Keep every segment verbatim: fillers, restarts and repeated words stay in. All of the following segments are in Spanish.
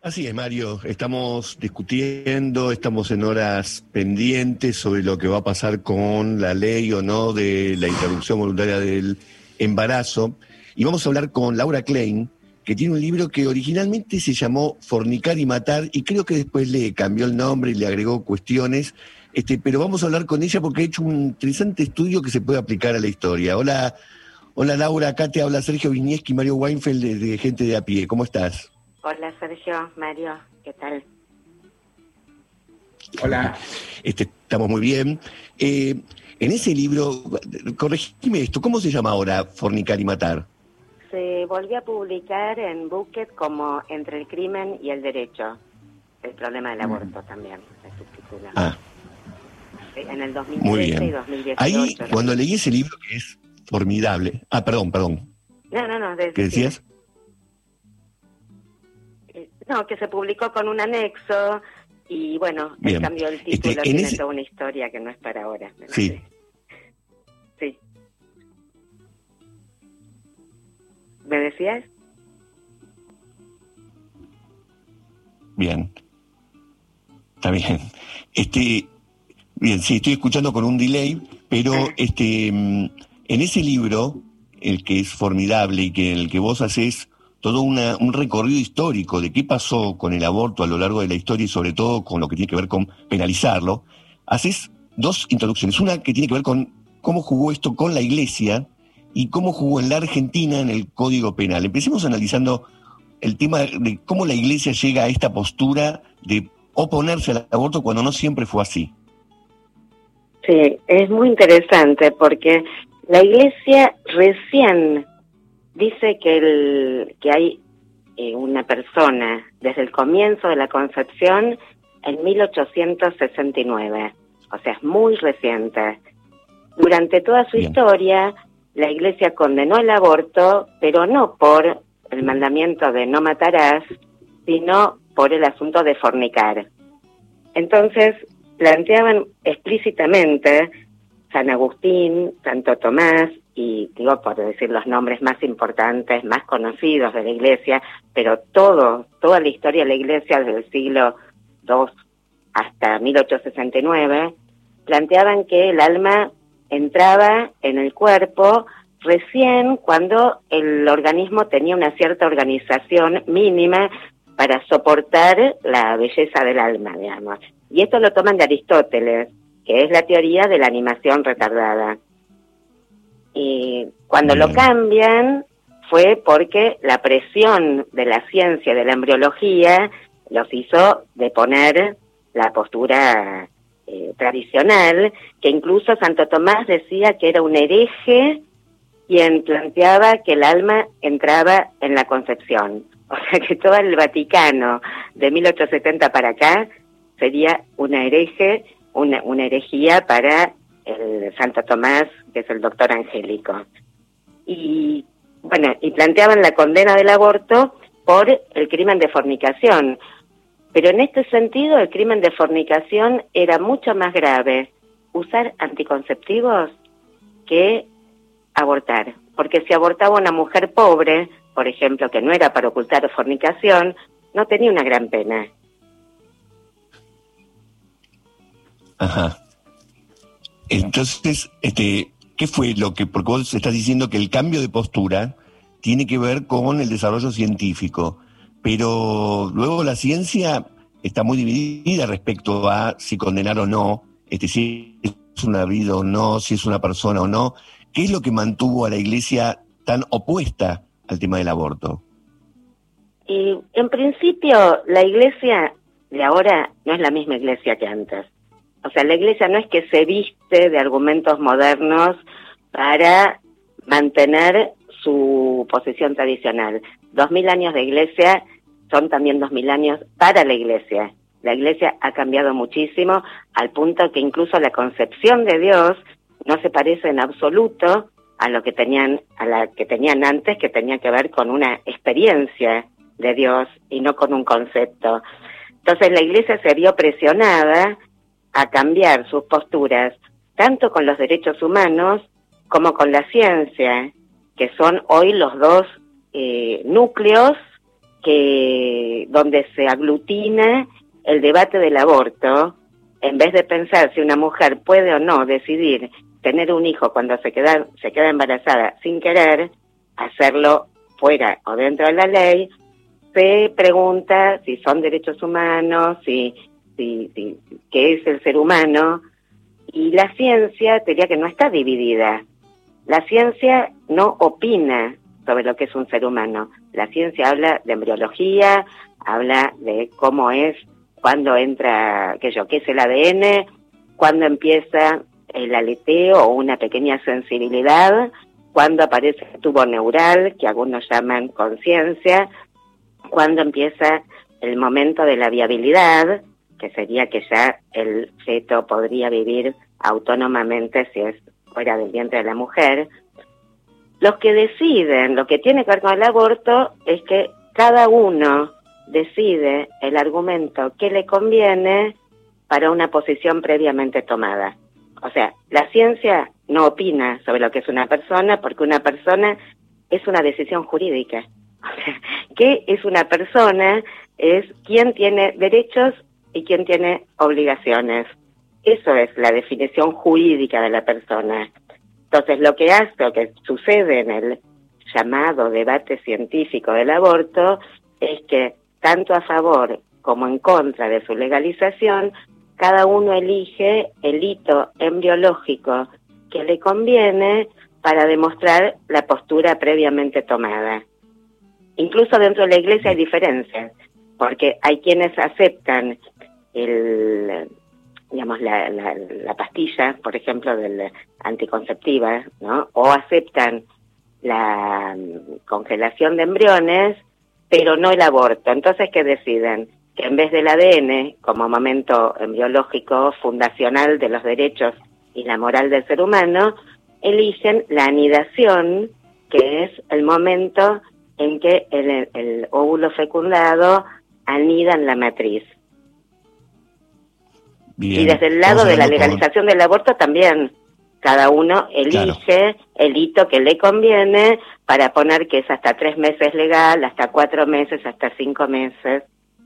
Así es, Mario. Estamos discutiendo, estamos en horas pendientes sobre lo que va a pasar con la ley o no de la interrupción voluntaria del embarazo. Y vamos a hablar con Laura Klein, que tiene un libro que originalmente se llamó Fornicar y Matar, y creo que después le cambió el nombre y le agregó cuestiones. Este, pero vamos a hablar con ella porque ha hecho un interesante estudio que se puede aplicar a la historia. Hola, hola Laura, acá te habla Sergio Vinieski y Mario Weinfeld de, de Gente de a Pie. ¿Cómo estás? Hola Sergio, Mario, ¿qué tal? Hola. Este, estamos muy bien. Eh, en ese libro, corregime esto, ¿cómo se llama ahora Fornicar y Matar? Se volvió a publicar en Bucket como Entre el crimen y el derecho. El problema del aborto también, se subtitula. Ah. En el dos mil Muy trece bien. y dos mil dieciocho. Ahí, ¿no? cuando leí ese libro, que es formidable. Ah, perdón, perdón. No, no, no. De, ¿Qué decías? No, que se publicó con un anexo y bueno, Bien. él cambió el título, Este, tiene ese... toda una historia que no es para ahora. Sí. Sí. ¿Me decías? Bien. Está bien. Este, bien, sí, estoy escuchando con un delay, pero Ah. este, en ese libro, el que es formidable y que el que vos haces todo una, un recorrido histórico de qué pasó con el aborto a lo largo de la historia y sobre todo con lo que tiene que ver con penalizarlo, haces dos introducciones. Una que tiene que ver con cómo jugó esto con la Iglesia y cómo jugó en la Argentina en el Código Penal. Empecemos analizando el tema de cómo la Iglesia llega a esta postura de oponerse al aborto cuando no siempre fue así. Sí, es muy interesante porque la Iglesia recién dice que, el, que hay eh, una persona desde el comienzo de la concepción en mil ochocientos sesenta y nueve, o sea, es muy reciente. Durante toda su Bien. historia, la Iglesia condenó el aborto, pero no por el mandamiento de no matarás, sino por el asunto de fornicar. Entonces, planteaban explícitamente San Agustín, Santo Tomás, y digo por decir los nombres más importantes, más conocidos de la Iglesia, pero todo, toda la historia de la Iglesia desde el siglo segundo hasta mil ochocientos sesenta y nueve, planteaban que el alma entraba en el cuerpo recién cuando el organismo tenía una cierta organización mínima para soportar la belleza del alma, digamos. Y esto lo toman de Aristóteles, que es la teoría de la animación retardada. Y cuando Bien. lo cambian fue porque la presión de la ciencia de la embriología los hizo deponer la postura eh, tradicional, que incluso Santo Tomás decía que era un hereje quien planteaba que el alma entraba en la concepción. O sea que todo el Vaticano de mil ochocientos setenta para acá sería una hereje, una, una herejía para el Santo Tomás, que es el doctor angélico. Y bueno, y planteaban la condena del aborto por el crimen de fornicación. Pero en este sentido, el crimen de fornicación era mucho más grave usar anticonceptivos que abortar. Porque si abortaba una mujer pobre, por ejemplo, que no era para ocultar fornicación, no tenía una gran pena. Ajá. Entonces, este, ¿qué fue lo que, porque vos estás diciendo que el cambio de postura tiene que ver con el desarrollo científico, pero luego la ciencia está muy dividida respecto a si condenar o no, este, si es una vida o no, si es una persona o no? ¿Qué es lo que mantuvo a la Iglesia tan opuesta al tema del aborto? Y en principio, la Iglesia de ahora no es la misma Iglesia que antes. O sea, la Iglesia no es que se viste de argumentos modernos para mantener su posición tradicional. Dos mil años de Iglesia son también dos mil años para la Iglesia. La Iglesia ha cambiado muchísimo, al punto que incluso la concepción de Dios no se parece en absoluto a lo que tenían, a la que tenían antes, que tenía que ver con una experiencia de Dios y no con un concepto. Entonces la Iglesia se vio presionada a cambiar sus posturas, tanto con los derechos humanos como con la ciencia, que son hoy los dos eh, núcleos que eh, donde se aglutina el debate del aborto, en vez de pensar si una mujer puede o no decidir tener un hijo cuando se queda, se queda embarazada sin querer, hacerlo fuera o dentro de la ley, se pregunta si son derechos humanos, si, si, si qué es el ser humano, y la ciencia te diría que no está dividida. La ciencia no opina sobre lo que es un ser humano. La ciencia habla de embriología, habla de cómo es, cuándo entra, qué yo, qué es el A D N, cuándo empieza el aleteo o una pequeña sensibilidad, cuándo aparece el tubo neural, que algunos llaman conciencia, cuándo empieza el momento de la viabilidad, que sería que ya el feto podría vivir autónomamente si es fuera del vientre de la mujer. Los que deciden, lo que tiene que ver con el aborto, es que cada uno decide el argumento que le conviene para una posición previamente tomada. O sea, la ciencia no opina sobre lo que es una persona, porque una persona es una decisión jurídica. O sea, ¿qué es una persona? Es quién tiene derechos y quién tiene obligaciones. Eso es la definición jurídica de la persona. Entonces, lo que hace, lo que sucede en el llamado debate científico del aborto, es que tanto a favor como en contra de su legalización, cada uno elige el hito embriológico que le conviene para demostrar la postura previamente tomada. Incluso dentro de la Iglesia hay diferencias, porque hay quienes aceptan el, digamos, la, la, la pastilla, por ejemplo, del anticonceptiva, ¿no? O aceptan la congelación de embriones, pero no el aborto. Entonces, ¿qué deciden? Que en vez del A D N, como momento embriológico fundacional de los derechos y la moral del ser humano, eligen la anidación, que es el momento en que el, el óvulo fecundado anida en la matriz. Bien. Y desde el lado de la legalización con... del aborto también, cada uno elige claro. el hito que le conviene para poner que es hasta tres meses legal, hasta cuatro meses, hasta cinco meses.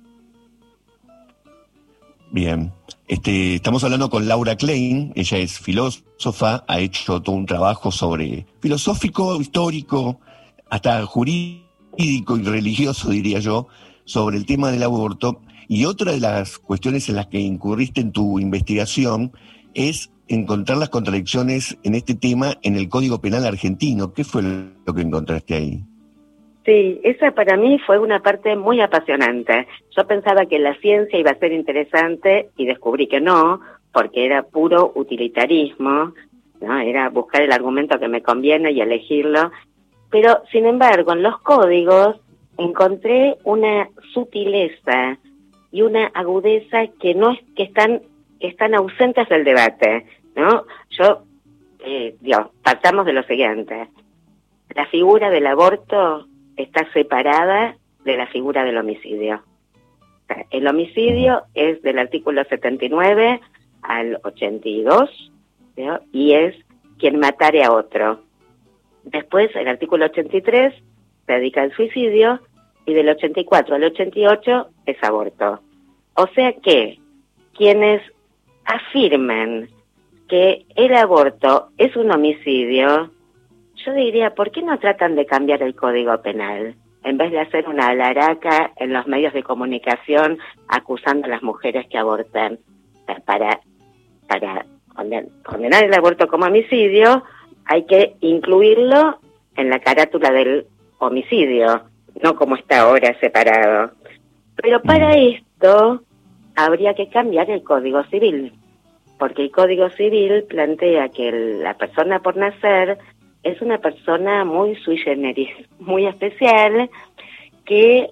Bien, este, estamos hablando con Laura Klein, ella es filósofa, ha hecho todo un trabajo sobre filosófico, histórico, hasta jurídico y religioso, diría yo, sobre el tema del aborto. Y otra de las cuestiones en las que incurriste en tu investigación es encontrar las contradicciones en este tema en el Código Penal argentino. ¿Qué fue lo que encontraste ahí? Sí, esa para mí fue una parte muy apasionante. Yo pensaba que la ciencia iba a ser interesante y descubrí que no, porque era puro utilitarismo, ¿no? Era buscar el argumento que me conviene y elegirlo. Pero, sin embargo, en los códigos encontré una sutileza y una agudeza que no es que están que están ausentes del debate, ¿no? Yo, eh, Dios, partamos de lo siguiente. La figura del aborto está separada de la figura del homicidio. O sea, el homicidio es del artículo setenta y nueve al ochenta y dos, ¿no? Y es quien matare a otro. Después, el artículo ochenta y tres se dedica al suicidio, y del ochenta y cuatro al ochenta y ocho es aborto. O sea que quienes afirman que el aborto es un homicidio, yo diría, ¿por qué no tratan de cambiar el Código Penal? En vez de hacer una alaraca en los medios de comunicación acusando a las mujeres que abortan. Para, para condenar el aborto como homicidio, hay que incluirlo en la carátula del homicidio, no como está ahora separado. Pero para esto habría que cambiar el Código Civil, porque el Código Civil plantea que el, la persona por nacer es una persona muy sui generis, muy especial, que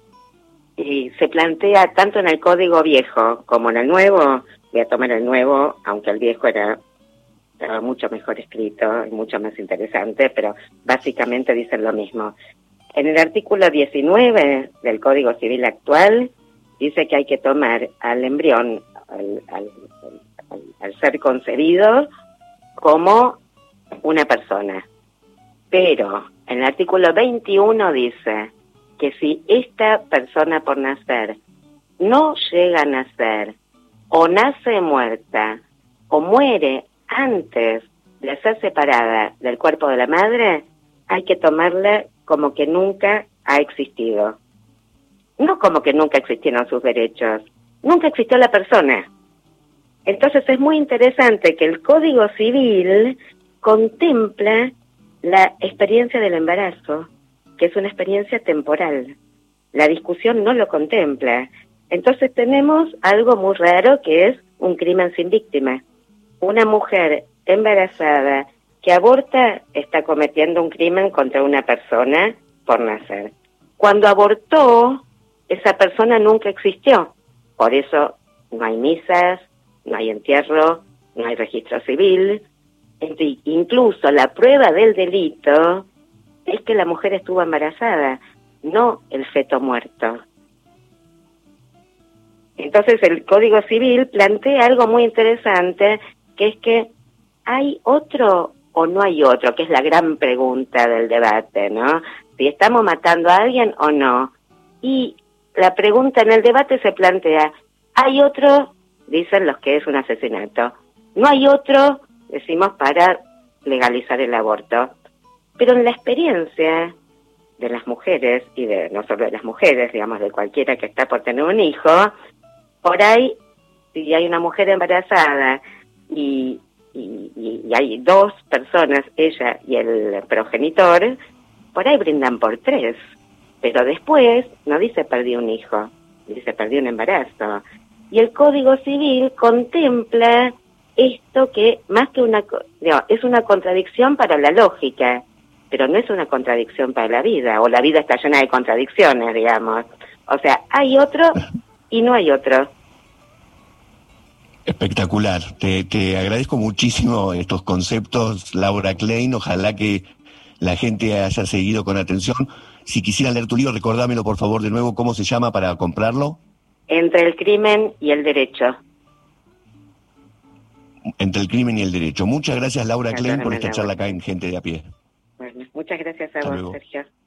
eh, se plantea tanto en el Código Viejo como en el Nuevo. Voy a tomar el Nuevo, aunque el Viejo era, era mucho mejor escrito y mucho más interesante, pero básicamente dicen lo mismo. En el artículo diecinueve del Código Civil actual dice que hay que tomar al embrión, al, al, al, al ser concebido, como una persona. Pero en el artículo veintiuno dice que si esta persona por nacer no llega a nacer, o nace muerta, o muere antes de ser separada del cuerpo de la madre, hay que tomarla como que nunca ha existido. No como que nunca existieron sus derechos, nunca existió la persona. Entonces es muy interesante que el Código Civil contempla la experiencia del embarazo, que es una experiencia temporal. La discusión no lo contempla. Entonces tenemos algo muy raro que es un crimen sin víctima. Una mujer embarazada que aborta está cometiendo un crimen contra una persona por nacer. Cuando abortó, esa persona nunca existió. Por eso no hay misas, no hay entierro, no hay registro civil. Incluso la prueba del delito es que la mujer estuvo embarazada, no el feto muerto. Entonces el Código Civil plantea algo muy interesante, que es que ¿hay otro o no hay otro? Que es la gran pregunta del debate, ¿no? Si estamos matando a alguien o no. Y la pregunta en el debate se plantea, ¿hay otro? Dicen los que es un asesinato. No hay otro, decimos, para legalizar el aborto. Pero en la experiencia de las mujeres, y de no solo de las mujeres, digamos, de cualquiera que está por tener un hijo, por ahí, si hay una mujer embarazada y, y, y hay dos personas, ella y el progenitor, por ahí brindan por tres. Pero después no dice perdí un hijo, dice perdí un embarazo. Y el Código Civil contempla esto que más que una... No, es una contradicción para la lógica, pero no es una contradicción para la vida, o la vida está llena de contradicciones, digamos. O sea, hay otro y no hay otro. Espectacular. Te, te agradezco muchísimo estos conceptos, Laura Klein. Ojalá que la gente haya seguido con atención. Si quisiera leer tu libro, recordámelo por favor de nuevo, ¿cómo se llama para comprarlo? Entre el crimen y el derecho. Entre el crimen y el derecho. Muchas gracias, Laura Klein, por esta charla acá en Gente de a Pie. Bueno, muchas gracias a Hasta vos, luego. Sergio.